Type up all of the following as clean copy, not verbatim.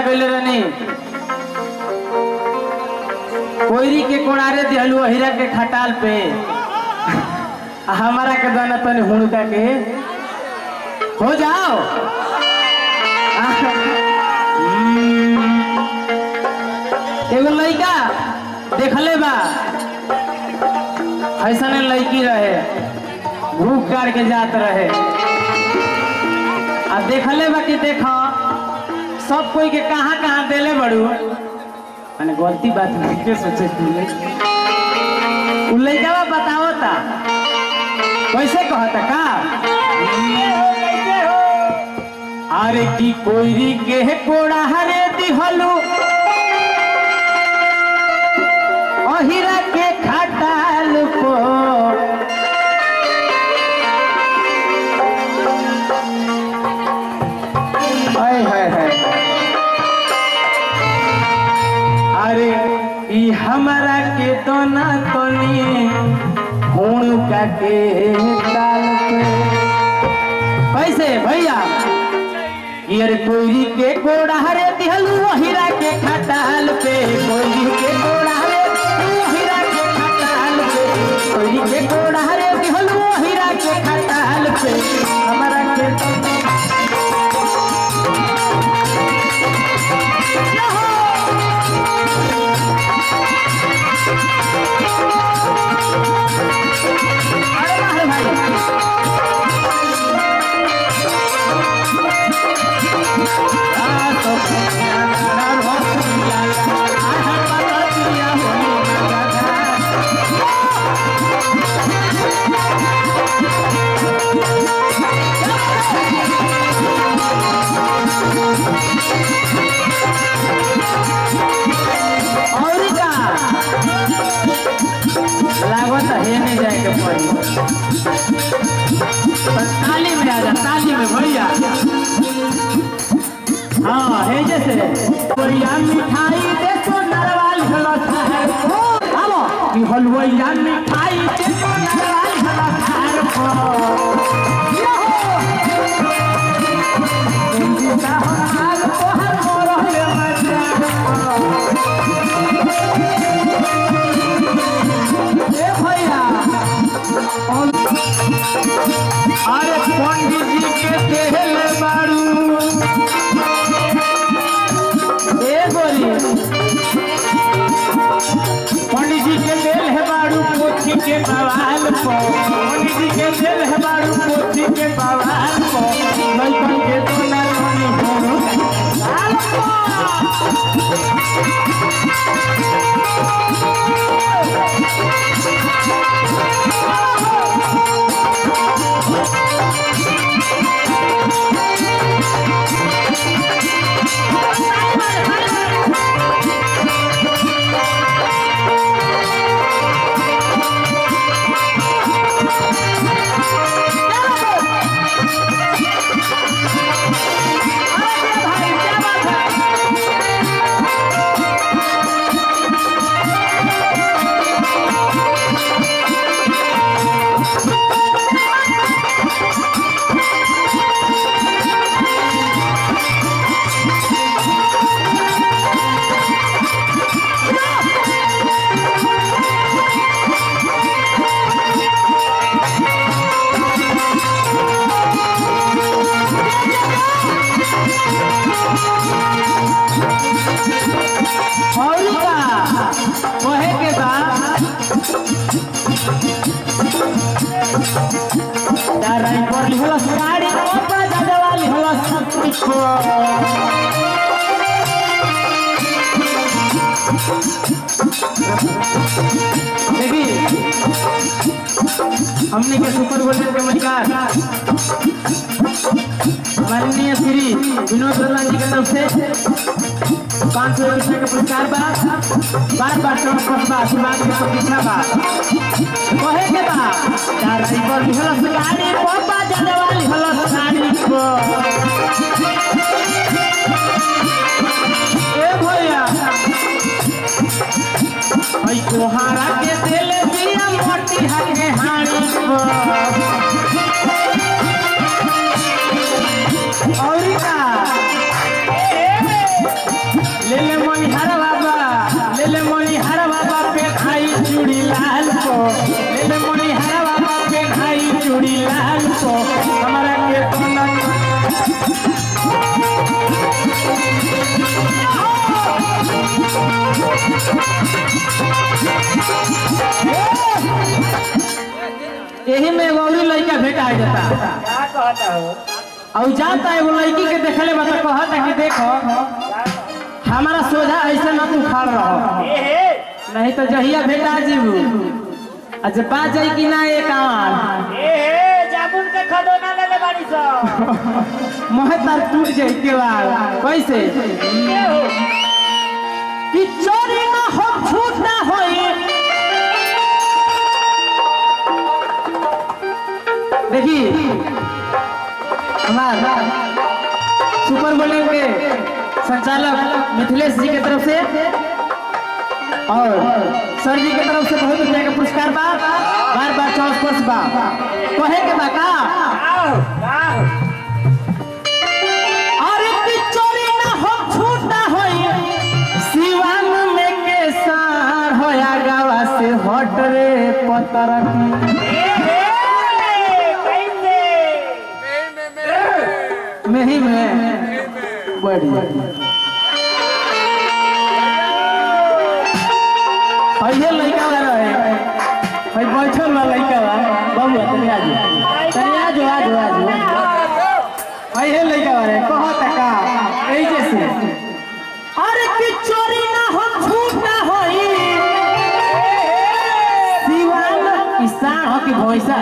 गइले रहनी कोयरी के कोणारे दिहलू हीरा के खटाल पे हमारा के दाना तने हुणका के हो जाओ। एगो लड़का देखले बा ऐसा लड़की रहे भूख काट के जात रहे आ देखले बा कि देखो सब कोई के कहाँ कहाँ देले बड़ू मैंने गलती बात नहीं के सोचे तू लड़का बताओ था कैसे कहता का अरे की कोयरी के कोड़ा हरे दिहलू हीरा के खटाल को अरे ई हमारा के दोना तोनी हुणका के ताल पे कैसे भैया यार कोयरी के कोड़ा हरे दिहलू हीरा के खटाल पे कोयरी के कोड़ा हरे हीरा के खटाल पे कोयरी के कोड़ा हरे दिहलू हीरा के खटाल पे हमारा के लागत है नहीं जाएगा ताली में आ जा ताली में भैया हाँ है जैसे भैया मिठाई दे तो नरवाल हलता है हेलो कि हलवैया मिठाई दे तो नरवाल हलता है यो इंदिरा हाल को हर मोरले मजा अरे पंडित जी के देहल बारू ए गोरी पंडित जी के देल है बारू पोथी के बवाल को पंडित जी के देल है बारू पोथी के बवाल को लइकन के दोना कोनी होरो हमने के सुपर गोल्डन के मलिकार माननीय श्री विनोद प्रधान जी की तरफ से 500 रुपये का पुरस्कार बार बार चौक आशीर्वाद की प्रतीक्षा कहे के ड्राइवर हलस गाड़ी पापा जाने वाली हलस गाड़ी को ए भैया भाई कोहारा के दिल दिया मोटी हके हाड़ी को और का ले ले मनिहार बाबा, ले ले मनिहार बाबा पे खाई चूड़ी लाल को, ले ले मनिहार बाबा पे खाई चूड़ी लाल को, हमारा के तोना यही में गौरी लड़का भेटा जाता। क्या कहता हो? और जानता है वो लड़की के देखले बता कहता कि देखो हमारा सोझा ऐसे ना तू खाड़ रहो, नहीं तो जहिया भेटा जीबू अच्छा बात जाई कि ना एक आवाज जामुन के खदोना ले ले बाड़ी सो मोहे तार टूट जाई के बाद कैसे कि चोरी ना हो झूठ ना होई। देखी हमारा सुपर बोलिंग के संचालक मिथिलेश जी के तरफ से और सर जी के तरफ से बहुत रुपया का पुरस्कार बा, बार बार 40 बा कहे के बा का अरे कि चोरी ना हो झूठ ना होई सिवान में के सार होया गावा से हट रे पतर की नहीं में बड़ी पहले लड़का वाला है भाई बैठल वाला लड़का बा बाबू तनी आज पहले लड़का वाला कहत का ए जैसे अरे कि चोरी ना हो झूठ ना होई सिवान किसान हो कि भैंसा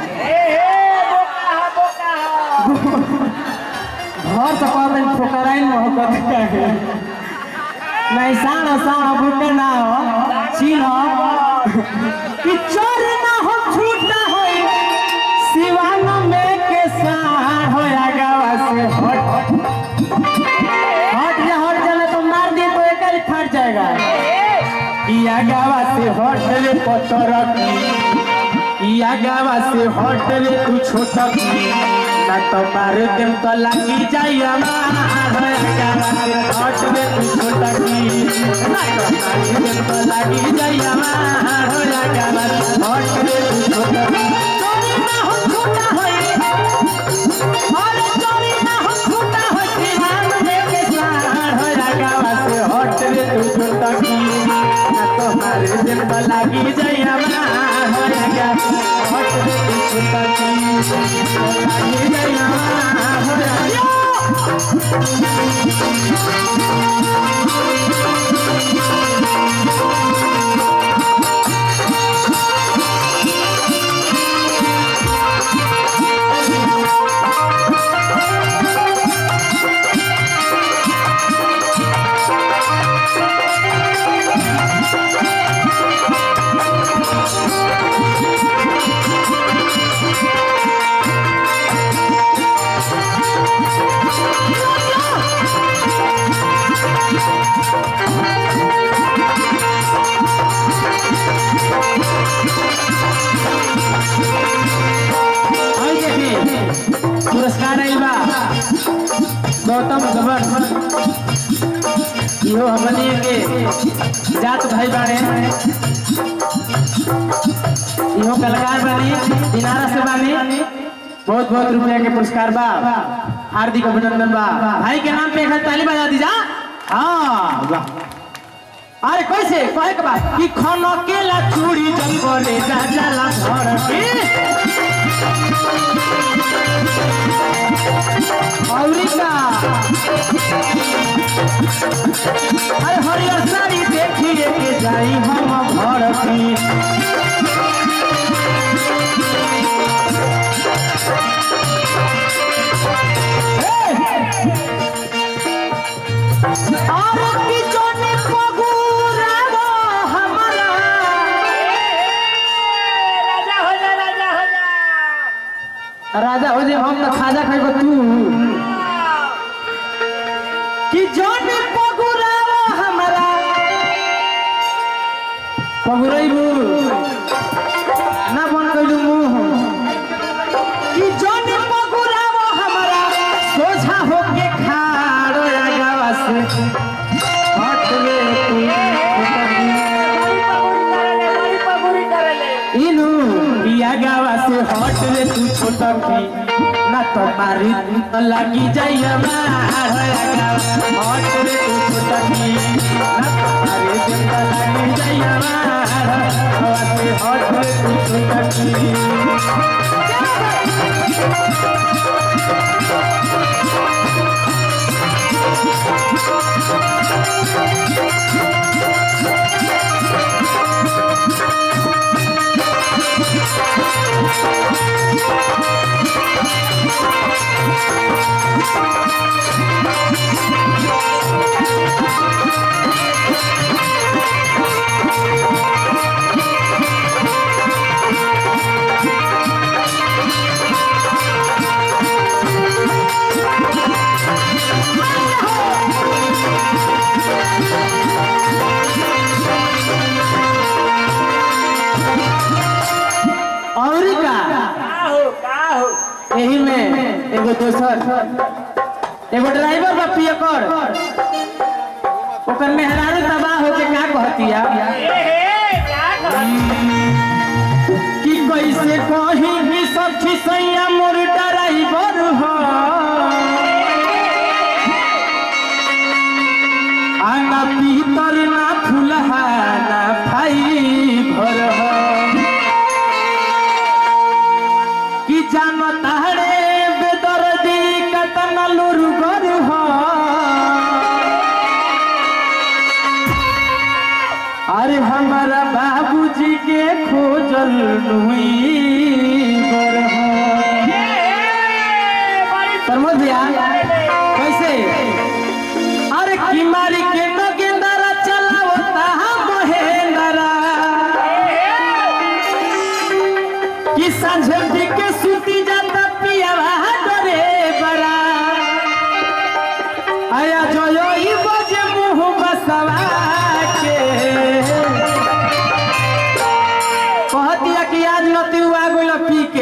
घर से कहते ठोकराइन मोहब्बत है नहीं साना साना भूखे ना हो छीन हो कि चोर ना हो झूठ ना हो सिवान में के सार हो गावा से हट जाने तो मार दिए तो एक ही फट जाएगा किया गावा से हट रे पत्थर किया गावा से हट रे तू छोटा ना तो मारे दिन तो लगी जाई हमारा गावा से हट रे तू छोटा की ना तो मारे दिन तो लगी जाई हमारा गावा से हट रे तू छोटा की चोरी ना हो झूठा होई और चोरी ना हो झूठा होई दीवान में के सार हो गावा से हट रे तू छोटा की ना तो मारे दिन तो लगी जाई हमारा गावा हट रे तू छोटा की लगी जाई पुरस्कार आइबा गौतम गबर इहो हमनी के जात भाई बाड़े इहो कलाकार बानी दिनारा से बानी बहुत बहुत रुपया के पुरस्कार बा हार्दिक अभिनंदन बा भाई के नाम पे एक ताली बजा दीजा। हाँ वाह अरे कैसे कहे के बात कि खनो केला चूड़ी जब करे जाला घर के औरिका अरे हरियर साड़ी देखिए के जाई हम घर की और की जोने पगुरावा हमारा राजा हो जा राजा हो जे हम तो खाजा खाएगो तू कि जोने पगुरावा हमारा पगुराइबू ना बन कइलू मुंह कि जोने पगुरावा हमारा सोझा होके खाड़ो गावा से हट रे तू बड़ी पगुरी करले इनु पिया गावा से हट रे तू छोटा की ना तो मारी तो लगी जाई हमार हट रे तू छोटा की ना तो मारी तो लगी जाई हमार हट रे तू छोटा की यही में एगो दोसर एगो ड्राइवर बा पियकर ओकर मेहरारू तबाह होके का कहतिया कि कैसे कहीं भी सब खिसैया मोर ड्राइवर हो आना पीतर ना फुलहा ना भाई भर हो कि जानता अरे हमारा बाबूजी के खोजल प्रमोद भैया कैसे अरे की मारी के नगेंदरा चलावता महेंदरा कि सांझे के सूती जाता पियावा डरे बरा आया जो ई बजे मुंह बसवा कहतिया कि आज नती हुआ गोल पी के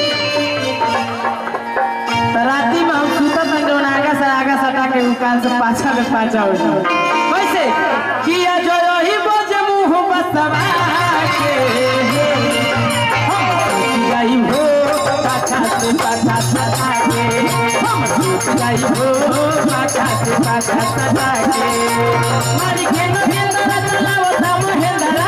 राती में हम सुतत में जो आगा सटा के उकान से पाछा में पाछा हो कैसे किया जो ही बजे मुंह बसवा के हम गई हो पाछा से पाछा सटा के हम गई हो पाछा से पाछा सटा के मारी के नगेंदरा चलावो था महेंदरा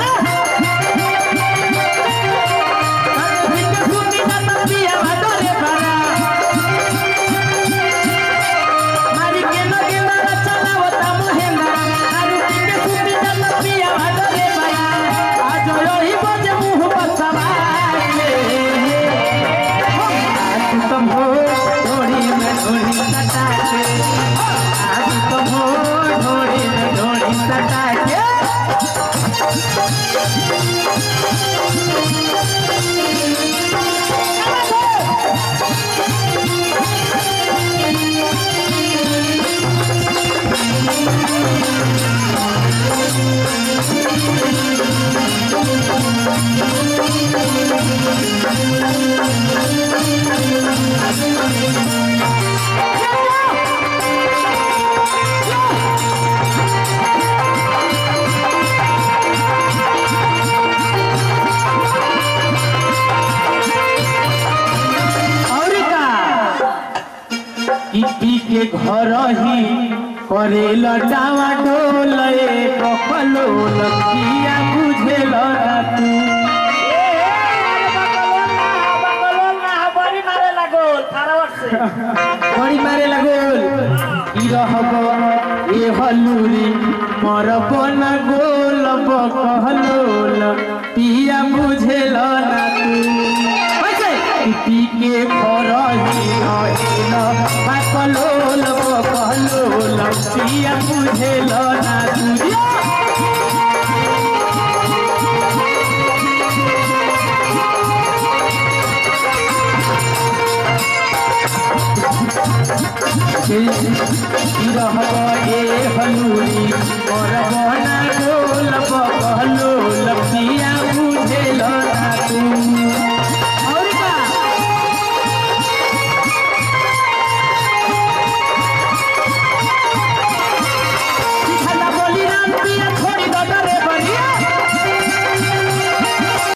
के घर ही करे लटावा डोले कपलो लकिया बुझे लड़ा तू बड़ी मारे लगोल की रहबो ए हलूरी मोर बन गोल बकहलोल पिया बुझे लड़ा तू पी के घर ही रहिल बाकलोल बकहलोल पिया बुझे लड़ा तू रहबो ए हलूरी